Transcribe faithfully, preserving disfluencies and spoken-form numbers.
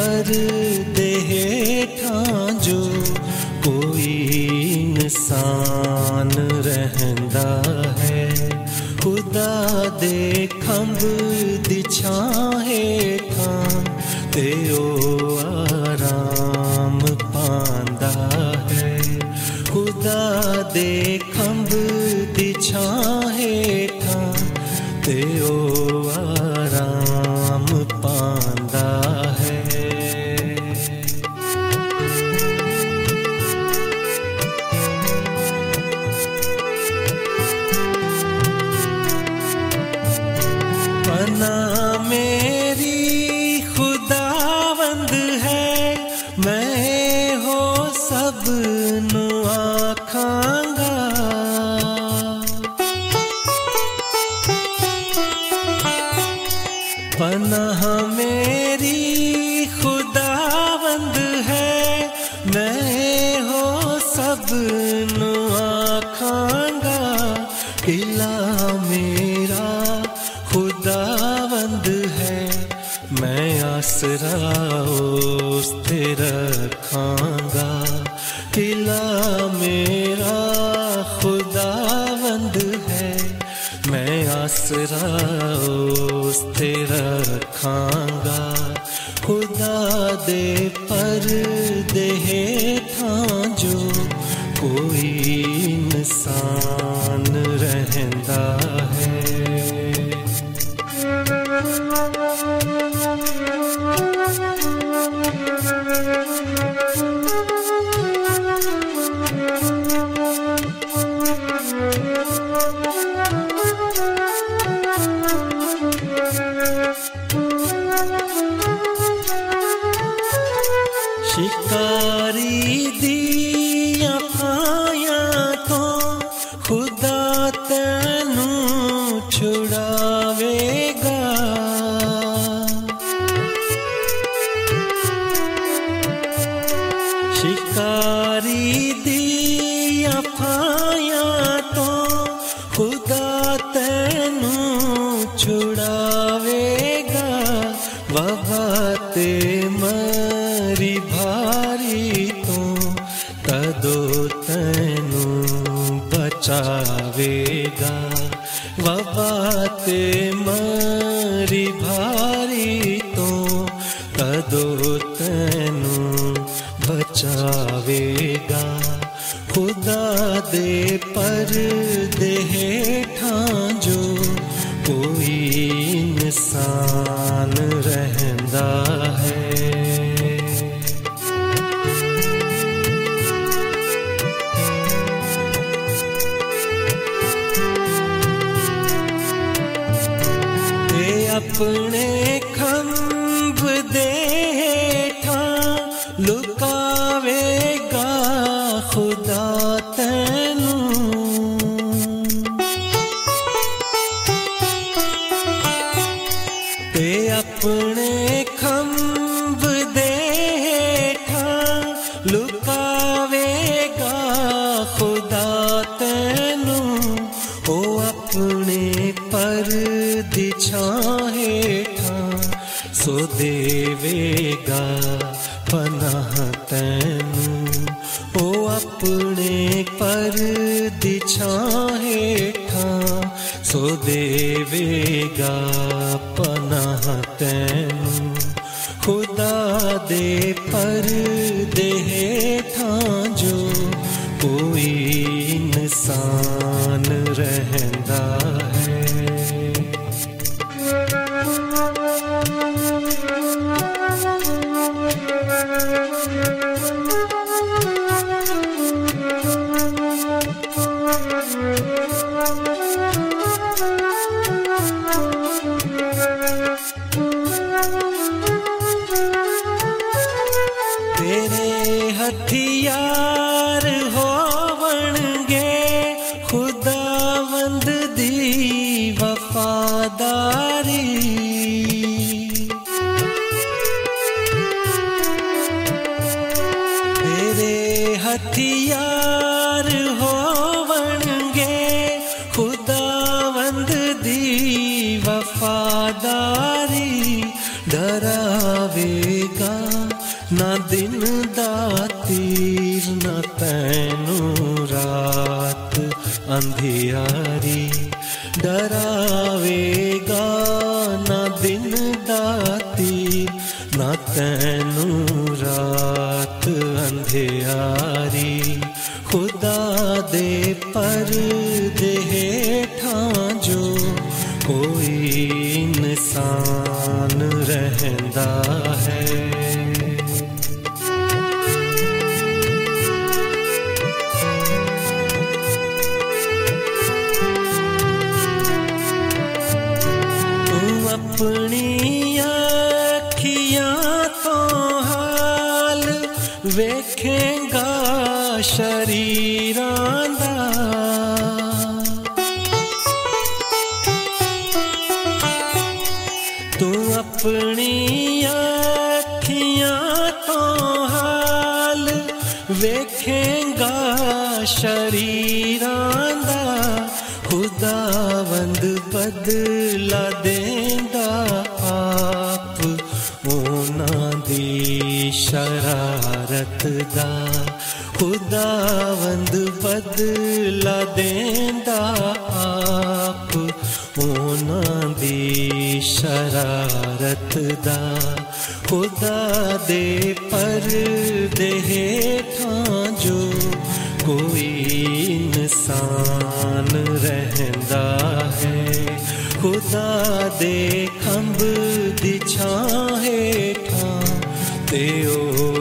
पर्दे हेठां जो कोई इंसान रहंदा है, खुदा दे खंभ दी छां हेठां ते ओ आराम पांदा है। खुदा दे खंभ दी छां हेठां ते ओ आराम पांदा है। पनाह मेरी खुदावंद है, मैं हो सब नू आखांगा। पनाह मेरी खुदावंद है, मैं हो सब नू आखांगा। किला मेरा खुदावंद है, मैं आसरा उस ते रखांगा। किला मेरा खुदावंद है, मैं आसरा उस ते रखांगा। खुदा दे पर्दे हेठां जो कोई इंसान रहंदा है। शिकारी दिया खायां तो खुदा तैनू छुड़ावेगा। शिकारी दिया खायां तो खुदा तैनू छुड़ावेगा। वबा ते मरी भारी तो तदो तैनू बचावेगा। वबा ते मरी भारी तो तदो तैनू बचावेगा। खुदा दे पर्दे हेठां जो कोई इंसान रहंदा है। ते अपने खंभ दे हेठां लुकावेगा खुदा तैनू। ते अपने खंभ दे हेठां लुकावेगा खुदा तैनू। ओ अपने पर्दी छां हेठां सो देवेगा पनाह तैनू। ओ अपने पर्दी छां हेठां सो देवेगा पनाह तैनू। खुदा दे पर्दे हेठां जो कोई इंसान रहंदा है। तेरे हथियार होवणगे खुदावंद दी वफादारी। तेरे हथियार होवणगे खुदावंद दी वफादारी। डरावेगा ना दिन दा तीर ना तैनू रात अंधियारी डरावेगा ना दिन दा तीर ना तैनू रात अंधियारी खुदा दे परदे हेठां जो कोई इंसान रहंदा है। अपनी अखियां तो हाल वेखेगा शरीरां दा तू अपनी अखियां तो हाल वेखेगा शरीरां दा खुदावंद बदला देंदा आप उन्हां दी शरारत दा खुदावंद बदला देंदा आप उन्हां दी शरारत दा खुदा दे परदे हेठां जो कोई इंसान रहंदा है खुदा दे खंभ दी छां हेठां ते ओ